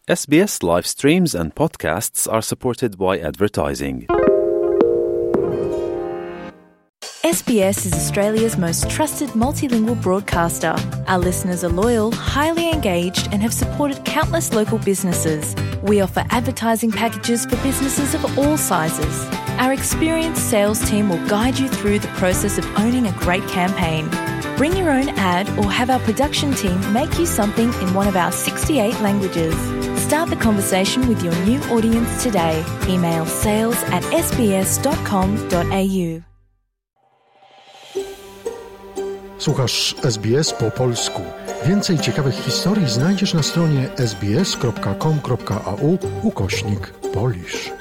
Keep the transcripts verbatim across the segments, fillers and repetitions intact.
S B S live streams and podcasts are supported by advertising. S B S is Australia's most trusted multilingual broadcaster. Our listeners are loyal, highly engaged, and have supported countless local businesses. We offer advertising packages for businesses of all sizes. Our experienced sales team will guide you through the process of owning a great campaign. Bring your own ad or have our production team make you something in one of our sixty-eight languages. Start the conversation with your new audience today. Email sales at s b s dot com dot a u. Słuchasz S B S po polsku. Więcej ciekawych historii znajdziesz na stronie s b s kropka com kropka a u ukośnik Polish.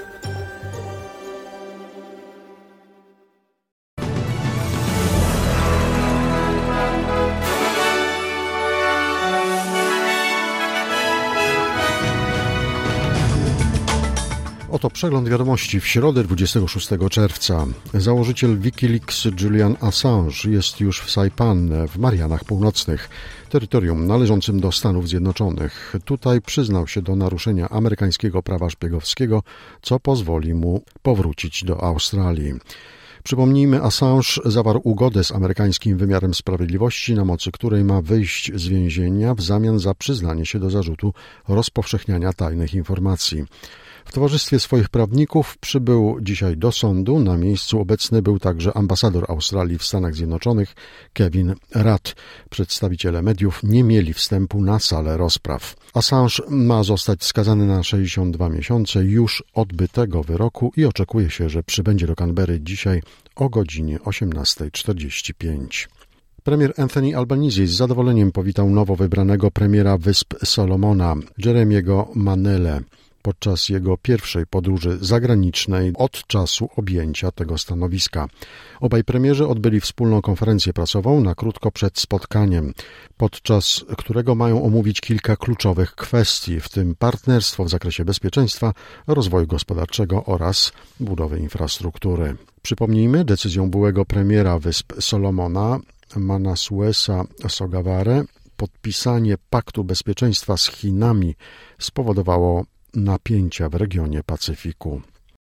Oto przegląd wiadomości w środę dwudziestego szóstego czerwca. Założyciel Wikileaks Julian Assange jest już w Saipan w Marianach Północnych, terytorium należącym do Stanów Zjednoczonych. Tutaj przyznał się do naruszenia amerykańskiego prawa szpiegowskiego, co pozwoli mu powrócić do Australii. Przypomnijmy, Assange zawarł ugodę z amerykańskim wymiarem sprawiedliwości, na mocy której ma wyjść z więzienia w zamian za przyznanie się do zarzutu rozpowszechniania tajnych informacji. W towarzystwie swoich prawników przybył dzisiaj do sądu. Na miejscu obecny był także ambasador Australii w Stanach Zjednoczonych Kevin Rudd. Przedstawiciele mediów nie mieli wstępu na salę rozpraw. Assange ma zostać skazany na sześćdziesiąt dwa miesiące już odbytego wyroku i oczekuje się, że przybędzie do Canberry dzisiaj o godzinie osiemnasta czterdzieści pięć. Premier Anthony Albanese z zadowoleniem powitał nowo wybranego premiera Wysp Solomona, Jeremiego Manele, podczas jego pierwszej podróży zagranicznej od czasu objęcia tego stanowiska. Obaj premierzy odbyli wspólną konferencję prasową na krótko przed spotkaniem, podczas którego mają omówić kilka kluczowych kwestii, w tym partnerstwo w zakresie bezpieczeństwa, rozwoju gospodarczego oraz budowy infrastruktury. Przypomnijmy, decyzją byłego premiera Wysp Solomona, Manasuesa Sogavare, podpisanie paktu bezpieczeństwa z Chinami spowodowało napięcia w regionie Pacyfiku.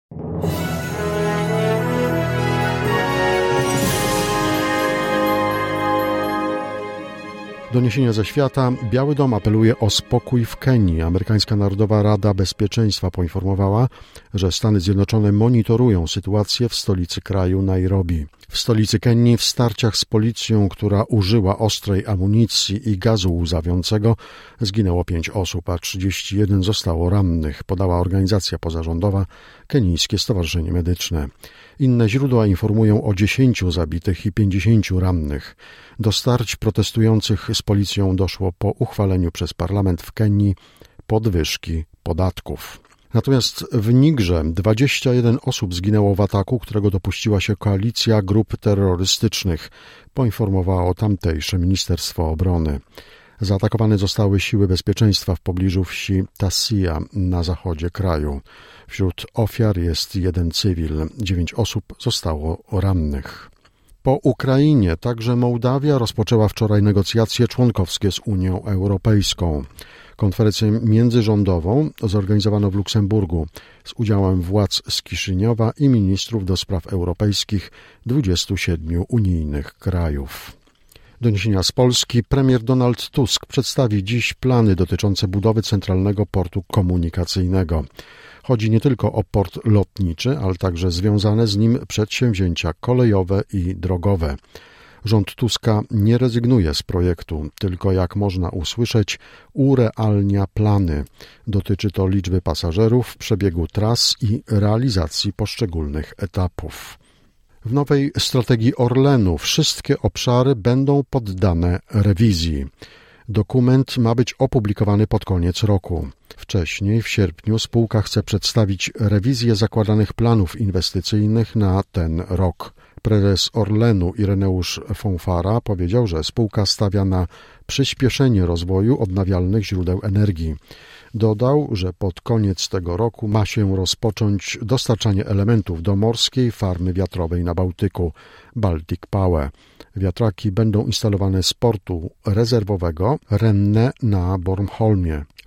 Doniesienia ze świata. Biały Dom apeluje o spokój w Kenii. Amerykańska Narodowa Rada Bezpieczeństwa poinformowała, że Stany Zjednoczone monitorują sytuację w stolicy kraju Nairobi. W stolicy Kenii w starciach z policją, która użyła ostrej amunicji i gazu łzawiącego, zginęło pięć osób, a trzydzieści jeden zostało rannych, podała organizacja pozarządowa Kenijskie Stowarzyszenie Medyczne. Inne źródła informują o dziesięciu zabitych i pięćdziesięciu rannych. Do starć protestujących z policją doszło po uchwaleniu przez parlament w Kenii podwyżki podatków. Natomiast w Nigrze dwadzieścia jeden osób zginęło w ataku, którego dopuściła się koalicja grup terrorystycznych, poinformowało tamtejsze Ministerstwo Obrony. Zaatakowane zostały siły bezpieczeństwa w pobliżu wsi Tasia na zachodzie kraju. Wśród ofiar jest jeden cywil, dziewięć osób zostało rannych. Po Ukrainie także Mołdawia rozpoczęła wczoraj negocjacje członkowskie z Unią Europejską. Konferencję międzyrządową zorganizowano w Luksemburgu z udziałem władz z Kiszyniowa i ministrów do spraw europejskich dwudziestu siedmiu unijnych krajów. Doniesienia z Polski. Premier Donald Tusk przedstawi dziś plany dotyczące budowy centralnego portu komunikacyjnego. Chodzi nie tylko o port lotniczy, ale także związane z nim przedsięwzięcia kolejowe i drogowe. Rząd Tuska nie rezygnuje z projektu, tylko jak można usłyszeć, urealnia plany. Dotyczy to liczby pasażerów, przebiegu tras i realizacji poszczególnych etapów. W nowej strategii Orlenu wszystkie obszary będą poddane rewizji. Dokument ma być opublikowany pod koniec roku. Wcześniej, w sierpniu, spółka chce przedstawić rewizję zakładanych planów inwestycyjnych na ten rok. Prezes Orlenu Ireneusz Fonfara powiedział, że spółka stawia na przyspieszenie rozwoju odnawialnych źródeł energii. Dodał, że pod koniec tego roku ma się rozpocząć dostarczanie elementów do morskiej farmy wiatrowej na Bałtyku, Baltic Power. Wiatraki będą instalowane z portu rezerwowego Renne na Bornholmie.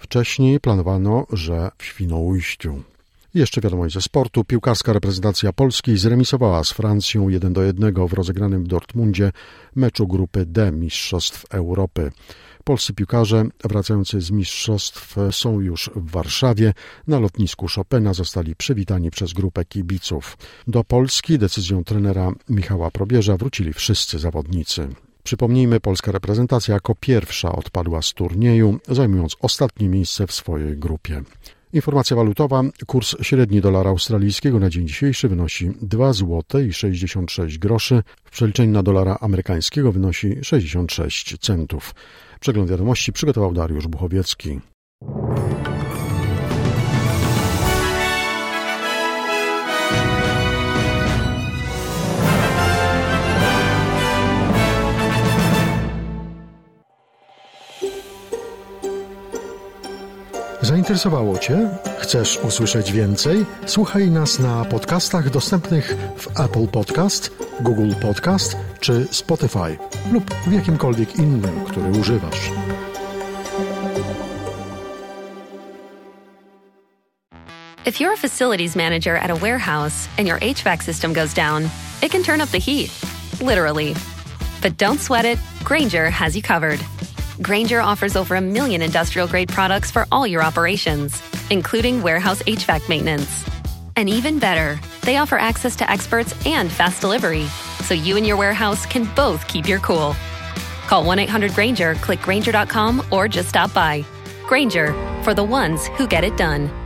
Wcześniej planowano, że w Świnoujściu. Jeszcze wiadomość ze sportu. Piłkarska reprezentacja Polski zremisowała z Francją jeden do jednego w rozegranym w Dortmundzie meczu grupy D Mistrzostw Europy. Polscy piłkarze wracający z mistrzostw są już w Warszawie. Na lotnisku Chopina zostali przywitani przez grupę kibiców. Do Polski decyzją trenera Michała Probierza wrócili wszyscy zawodnicy. Przypomnijmy, polska reprezentacja jako pierwsza odpadła z turnieju, zajmując ostatnie miejsce w swojej grupie. Informacja walutowa. Kurs średni dolara australijskiego na dzień dzisiejszy wynosi dwa złote i sześćdziesiąt sześć groszy. W przeliczeniu na dolara amerykańskiego wynosi sześćdziesiąt sześć centów. Przegląd wiadomości przygotował Dariusz Buchowiecki. Zainteresowało Cię? Chcesz usłyszeć więcej? Słuchaj nas na podcastach dostępnych w Apple Podcast, Google Podcast czy Spotify lub w jakimkolwiek innym, który używasz. If you're a facilities manager at a warehouse and your H V A C system goes down, it can turn up the heat, literally. But don't sweat it, Grainger has you covered. Grainger offers over a million industrial-grade products for all your operations, including warehouse H V A C maintenance. And even better, they offer access to experts and fast delivery, so you and your warehouse can both keep your cool. Call one eight hundred Grainger, click Grainger dot com, or just stop by. Grainger, for the ones who get it done.